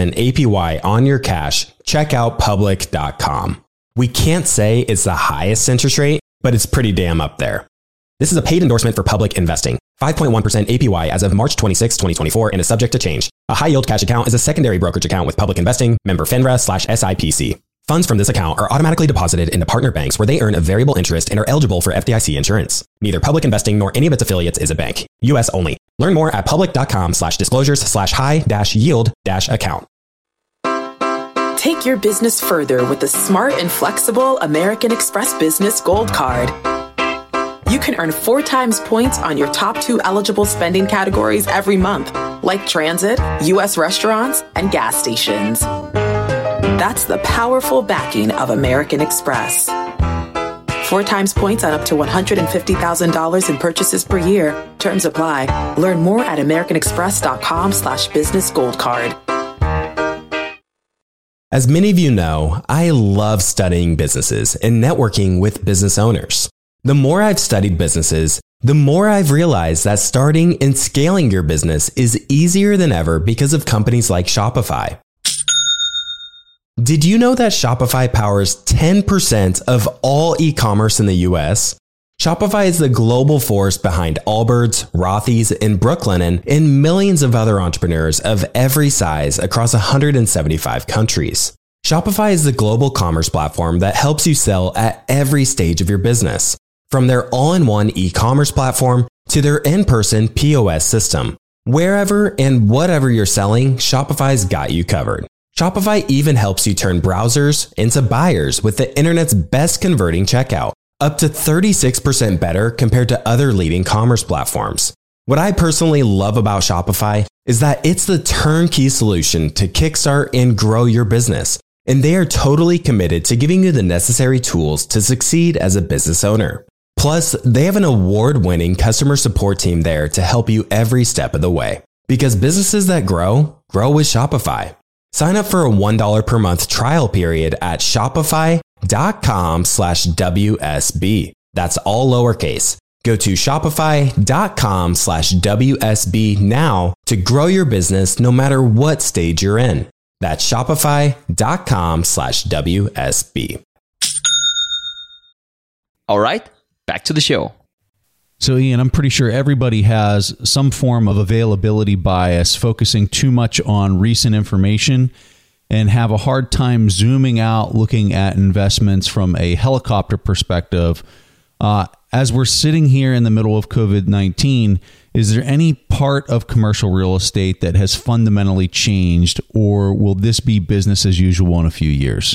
APY on your cash, check out Public.com. We can't say it's the highest interest rate, but it's pretty damn up there. This is a paid endorsement for Public Investing. 5.1% APY as of March 26, 2024 and is subject to change. A high yield cash account is a secondary brokerage account with Public Investing, member FINRA/SIPC. Funds from this account are automatically deposited into partner banks where they earn a variable interest and are eligible for FDIC insurance. Neither Public Investing nor any of its affiliates is a bank. U.S. only. Learn more at public.com/disclosures/high-yield-account. Take your business further with the smart and flexible American Express Business Gold Card. You can earn 4 times points on your top 2 eligible spending categories every month, like transit, U.S. restaurants, and gas stations. That's the powerful backing of American Express. 4 times points on up to $150,000 in purchases per year. Terms apply. Learn more at americanexpress.com/businessgoldcard. As many of you know, I love studying businesses and networking with business owners. The more I've studied businesses, the more I've realized that starting and scaling your business is easier than ever because of companies like Shopify. Did you know that Shopify powers 10% of all e-commerce in the US? Shopify is the global force behind Allbirds, Rothy's, and Brooklinen, and millions of other entrepreneurs of every size across 175 countries. Shopify is the global commerce platform that helps you sell at every stage of your business, from their all-in-one e-commerce platform to their in-person POS system. Wherever and whatever you're selling, Shopify's got you covered. Shopify even helps you turn browsers into buyers with the internet's best converting checkout, up to 36% better compared to other leading commerce platforms. What I personally love about Shopify is that it's the turnkey solution to kickstart and grow your business, and they are totally committed to giving you the necessary tools to succeed as a business owner. Plus, they have an award-winning customer support team there to help you every step of the way. Because businesses that grow with Shopify. Sign up for a $1 per month trial period at shopify.com/WSB. That's all lowercase. Go to shopify.com/WSB now to grow your business no matter what stage you're in. That's shopify.com/WSB. All right, back to the show. So, Ian, I'm pretty sure everybody has some form of availability bias, focusing too much on recent information and have a hard time zooming out, looking at investments from a helicopter perspective. As we're sitting here in the middle of COVID-19, is there any part of commercial real estate that has fundamentally changed, or will this be business as usual in a few years?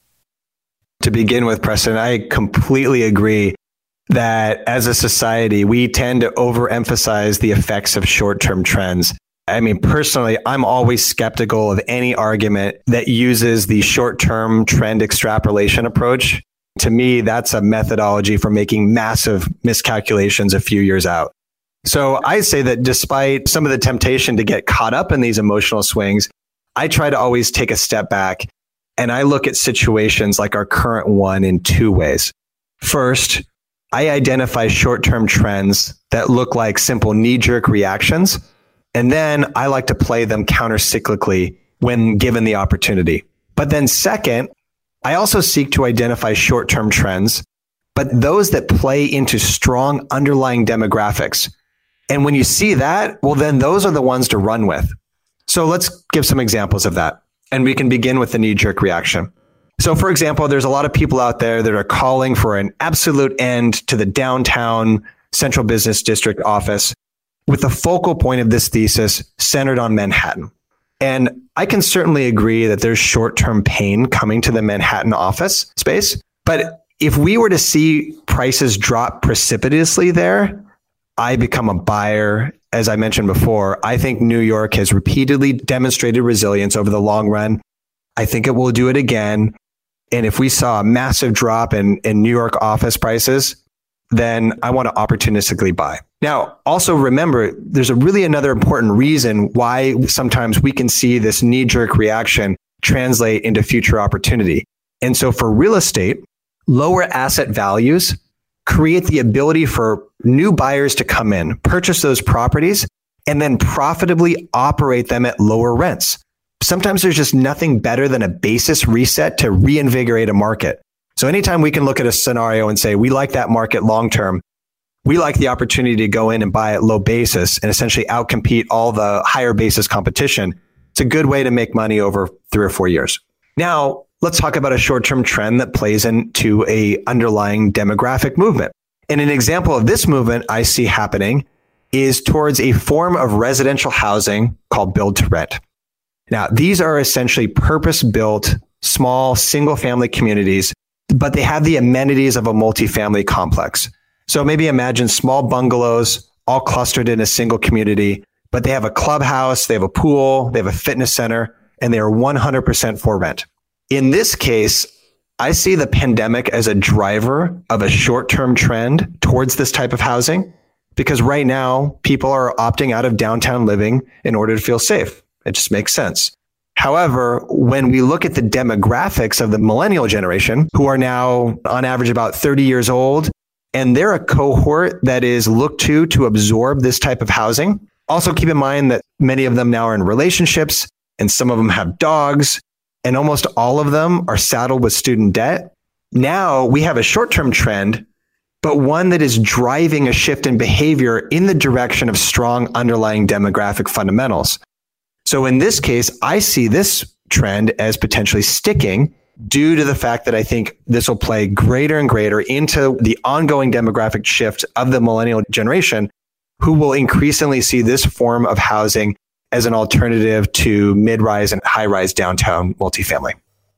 To begin with, Preston, I completely agree that as a society, we tend to overemphasize the effects of short-term trends. I mean, personally, I'm always skeptical of any argument that uses the short-term trend extrapolation approach. To me, that's a methodology for making massive miscalculations a few years out. So I say that despite some of the temptation to get caught up in these emotional swings, I try to always take a step back and I look at situations like our current one in two ways. First, I identify short-term trends that look like simple knee-jerk reactions, and then I like to play them counter-cyclically when given the opportunity. But then second, I also seek to identify short-term trends, but those that play into strong underlying demographics. And when you see that, well, then those are the ones to run with. So let's give some examples of that. And we can begin with the knee-jerk reaction. So, for example, there's a lot of people out there that are calling for an absolute end to the downtown central business district office, with the focal point of this thesis centered on Manhattan. And I can certainly agree that there's short-term pain coming to the Manhattan office space. But if we were to see prices drop precipitously there, I become a buyer. As I mentioned before, I think New York has repeatedly demonstrated resilience over the long run. I think it will do it again. And if we saw a massive drop in New York office prices, then I want to opportunistically buy. Now, also remember, there's another important reason why sometimes we can see this knee-jerk reaction translate into future opportunity. And so for real estate, lower asset values create the ability for new buyers to come in, purchase those properties, and then profitably operate them at lower rents. Sometimes there's just nothing better than a basis reset to reinvigorate a market. So anytime we can look at a scenario and say, we like that market long-term, we like the opportunity to go in and buy at low basis and essentially outcompete all the higher basis competition, it's a good way to make money over 3 or 4 years. Now, let's talk about a short-term trend that plays into a underlying demographic movement. And an example of this movement I see happening is towards a form of residential housing called build to rent. Now, these are essentially purpose-built, small, single-family communities, but they have the amenities of a multifamily complex. So maybe imagine small bungalows all clustered in a single community, but they have a clubhouse, they have a pool, they have a fitness center, and they are 100% for rent. In this case, I see the pandemic as a driver of a short-term trend towards this type of housing, because right now people are opting out of downtown living in order to feel safe. It just makes sense. However, when we look at the demographics of the millennial generation, who are now on average about 30 years old, and they're a cohort that is looked to absorb this type of housing. Also keep in mind that many of them now are in relationships, and some of them have dogs, and almost all of them are saddled with student debt. Now we have a short-term trend, but one that is driving a shift in behavior in the direction of strong underlying demographic fundamentals. So in this case, I see this trend as potentially sticking due to the fact that I think this will play greater and greater into the ongoing demographic shift of the millennial generation, who will increasingly see this form of housing as an alternative to mid-rise and high-rise downtown multifamily.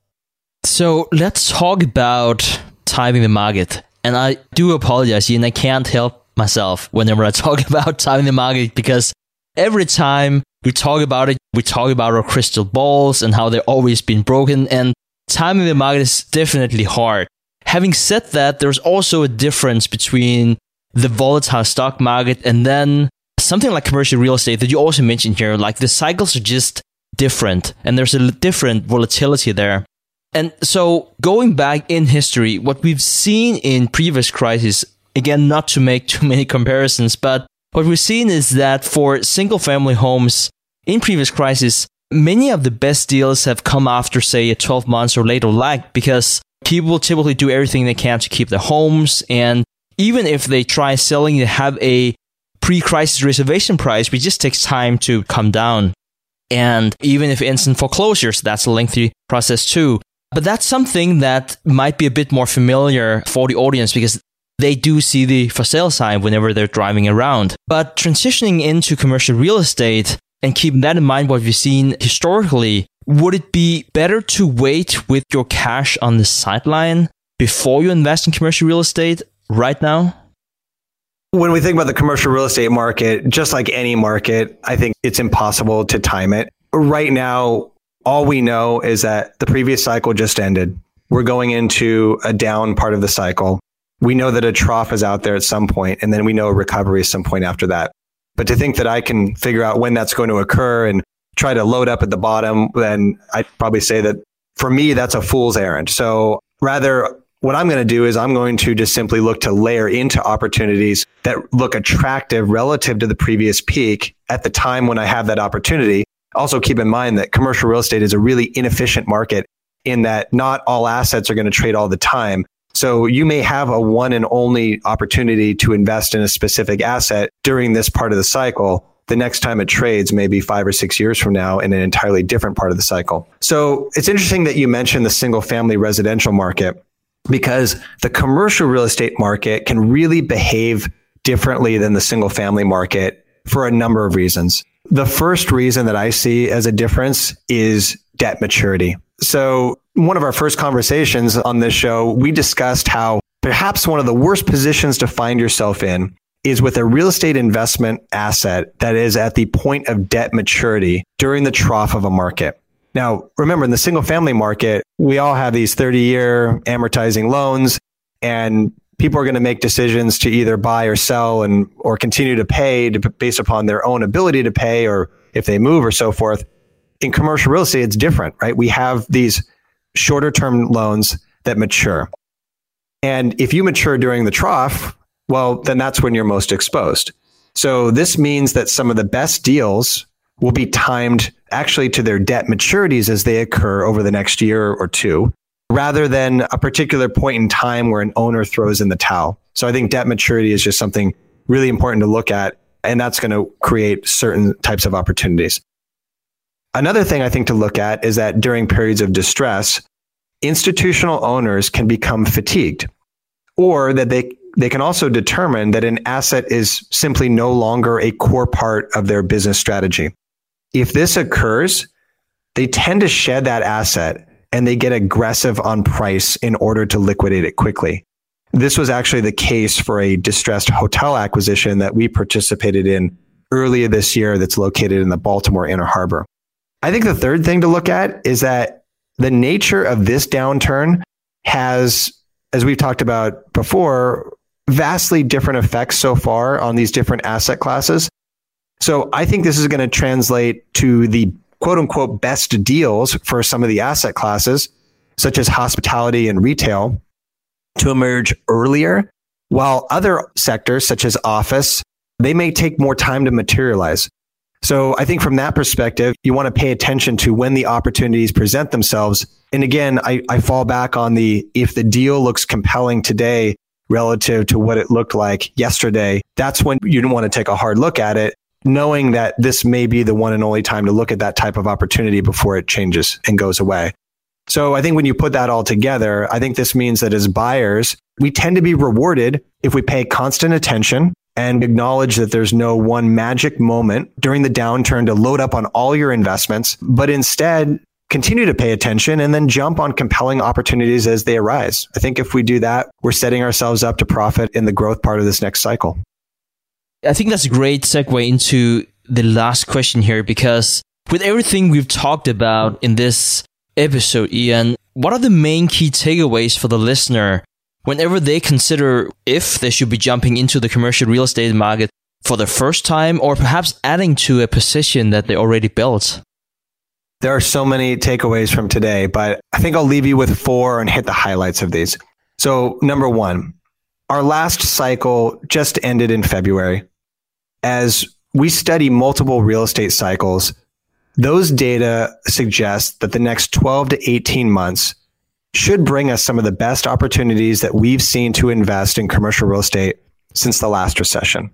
So let's talk about timing the market. And I do apologize, Ian, I can't help myself whenever I talk about timing the market, because every time we talk about it, we talk about our crystal balls and how they've always been broken. And timing the market is definitely hard. having said that, there's also a difference between the volatile stock market and then something like commercial real estate that you also mentioned here. Like the cycles are just different and there's a different volatility there. And so going back in history, what we've seen in previous crises, again, not to make too many comparisons, but what we've seen is that for single family homes in previous crises, many of the best deals have come after, say, a 12 months or later lag, because people will typically do everything they can to keep their homes. And even if they try selling, they have a pre-crisis reservation price, which just takes time to come down. And even if instant foreclosures, that's a lengthy process too. But that's something that might be a bit more familiar for the audience because they do see the for sale sign whenever they're driving around. But transitioning into commercial real estate and keeping that in mind, what we've seen historically, would it be better to wait with your cash on the sideline before you invest in commercial real estate right now? When we think about the commercial real estate market, just like any market, I think it's impossible to time it. Right now, all we know is that the previous cycle just ended. We're going into a down part of the cycle. We know that a trough is out there at some point, and then we know a recovery at some point after that. But to think that I can figure out when that's going to occur and try to load up at the bottom, then I'd probably say that for me, that's a fool's errand. So rather, what I'm going to do is I'm going to just simply look to layer into opportunities that look attractive relative to the previous peak at the time when I have that opportunity. Also keep in mind that commercial real estate is a really inefficient market in that not all assets are going to trade all the time. So you may have a one and only opportunity to invest in a specific asset during this part of the cycle. The next time it trades may be 5 or 6 years from now in an entirely different part of the cycle. So it's interesting that you mentioned the single family residential market, because the commercial real estate market can really behave differently than the single family market for a number of reasons. The first reason that I see as a difference is debt maturity. So one of our first conversations on this show, we discussed how perhaps one of the worst positions to find yourself in is with a real estate investment asset that is at the point of debt maturity during the trough of a market. Now, remember, in the single family market, we all have these 30-year amortizing loans, and people are going to make decisions to either buy or sell or continue to pay based upon their own ability to pay, or if they move or so forth. In commercial real estate, it's different, right? We have these shorter term loans that mature. And if you mature during the trough, well, then that's when you're most exposed. So this means that some of the best deals will be timed actually to their debt maturities as they occur over the next year or two, rather than a particular point in time where an owner throws in the towel. So I think debt maturity is just something really important to look at, and that's going to create certain types of opportunities. Another thing I think to look at is that during periods of distress, institutional owners can become fatigued, or that they can also determine that an asset is simply no longer a core part of their business strategy. If this occurs, they tend to shed that asset and they get aggressive on price in order to liquidate it quickly. This was actually the case for a distressed hotel acquisition that we participated in earlier this year that's located in the Baltimore Inner Harbor. I think the third thing to look at is that the nature of this downturn has, as we've talked about before, vastly different effects so far on these different asset classes. So I think this is going to translate to the quote unquote best deals for some of the asset classes, such as hospitality and retail, to emerge earlier, while other sectors such as office, they may take more time to materialize. So I think from that perspective, you want to pay attention to when the opportunities present themselves. And again, I fall back on if the deal looks compelling today relative to what it looked like yesterday, that's when you want to take a hard look at it, knowing that this may be the one and only time to look at that type of opportunity before it changes and goes away. So I think when you put that all together, I think this means that as buyers, we tend to be rewarded if we pay constant attention and acknowledge that there's no one magic moment during the downturn to load up on all your investments, but instead continue to pay attention and then jump on compelling opportunities as they arise. I think if we do that, we're setting ourselves up to profit in the growth part of this next cycle. I think that's a great segue into the last question here, because with everything we've talked about in this episode, Ian, what are the main key takeaways for the listener whenever they consider if they should be jumping into the commercial real estate market for the first time or perhaps adding to a position that they already built? There are so many takeaways from today, but I think I'll leave you with 4 and hit the highlights of these. So number 1, our last cycle just ended in February. As we study multiple real estate cycles, those data suggest that the next 12 to 18 months should bring us some of the best opportunities that we've seen to invest in commercial real estate since the last recession.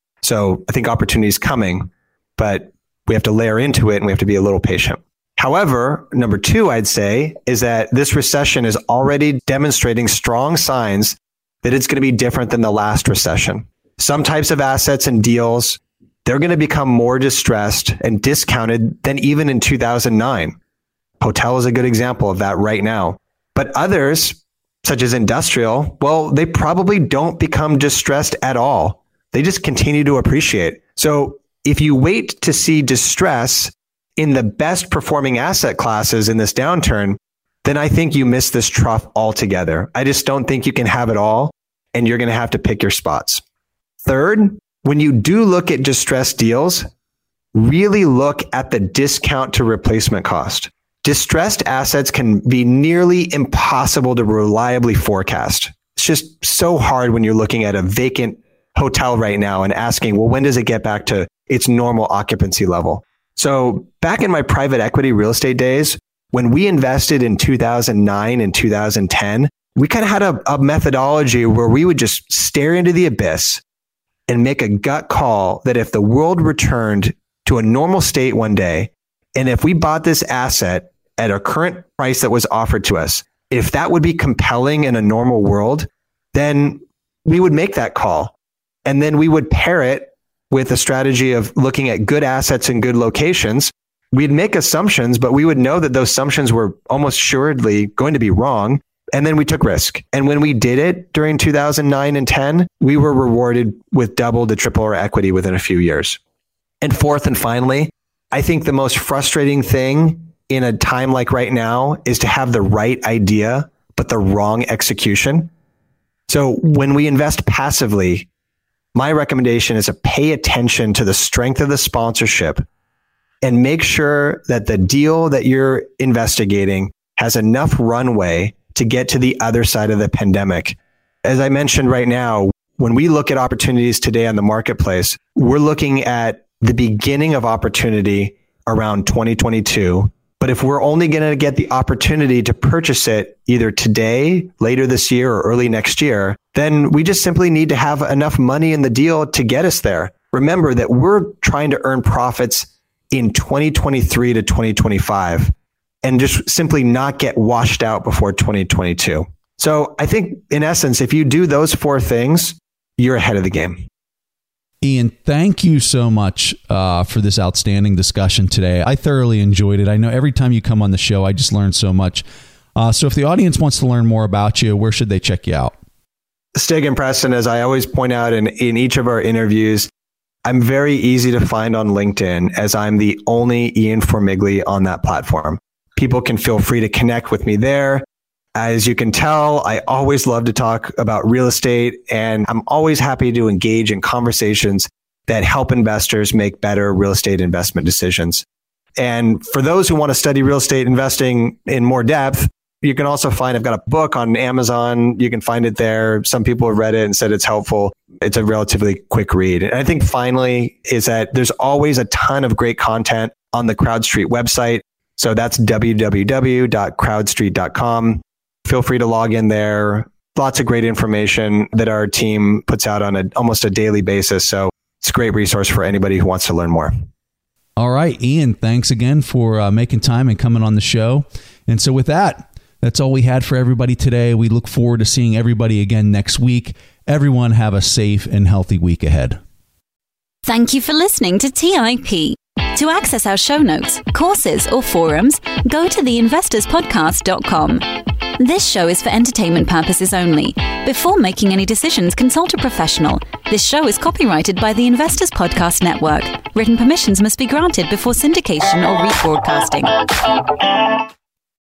So I think opportunity is coming, but we have to layer into it and we have to be a little patient. However, number 2, I'd say, is that this recession is already demonstrating strong signs that it's going to be different than the last recession. Some types of assets and deals, they're going to become more distressed and discounted than even in 2009. Hotel is a good example of that right now. But others, such as industrial, well, they probably don't become distressed at all. They just continue to appreciate. So if you wait to see distress in the best performing asset classes in this downturn, then I think you miss this trough altogether. I just don't think you can have it all, and you're going to have to pick your spots. Third, when you do look at distressed deals, really look at the discount to replacement cost. Distressed assets can be nearly impossible to reliably forecast. It's just so hard when you're looking at a vacant hotel right now and asking, well, when does it get back to its normal occupancy level? So back in my private equity real estate days, when we invested in 2009 and 2010, we kind of had a methodology where we would just stare into the abyss and make a gut call that if the world returned to a normal state one day, and if we bought this asset at a current price that was offered to us, if that would be compelling in a normal world, then we would make that call. And then we would pair it with a strategy of looking at good assets and good locations. We'd make assumptions, but we would know that those assumptions were almost assuredly going to be wrong. And then we took risk. And when we did it during 2009 and 10, we were rewarded with double to triple our equity within a few years. And fourth and finally, I think the most frustrating thing in a time like right now is to have the right idea, but the wrong execution. So when we invest passively, my recommendation is to pay attention to the strength of the sponsorship and make sure that the deal that you're investigating has enough runway to get to the other side of the pandemic. As I mentioned right now, when we look at opportunities today on the marketplace, we're looking at the beginning of opportunity around 2022. But if we're only going to get the opportunity to purchase it either today, later this year, or early next year, then we just simply need to have enough money in the deal to get us there. Remember that we're trying to earn profits in 2023 to 2025 and just simply not get washed out before 2022. So I think in essence, if you do those 4 things, you're ahead of the game. Ian, thank you so much for this outstanding discussion today. I thoroughly enjoyed it. I know every time you come on the show, I just learned so much. So if the audience wants to learn more about you, where should they check you out? Stig and Preston, as I always point out in each of our interviews, I'm very easy to find on LinkedIn as I'm the only Ian Formigli on that platform. People can feel free to connect with me there. As you can tell, I always love to talk about real estate, and I'm always happy to engage in conversations that help investors make better real estate investment decisions. And for those who want to study real estate investing in more depth, you can also find, I've got a book on Amazon. You can find it there. Some people have read it and said it's helpful. It's a relatively quick read. And I think finally is that there's always a ton of great content on the CrowdStreet website. So that's www.crowdstreet.com. Feel free to log in there. Lots of great information that our team puts out on almost a daily basis. So it's a great resource for anybody who wants to learn more. All right, Ian, thanks again for making time and coming on the show. And so with that, that's all we had for everybody today. We look forward to seeing everybody again next week. Everyone have a safe and healthy week ahead. Thank you for listening to TIP. To access our show notes, courses, or forums, go to theinvestorspodcast.com. This show is for entertainment purposes only. Before making any decisions, consult a professional. This show is copyrighted by the Investors Podcast Network. Written permissions must be granted before syndication or rebroadcasting.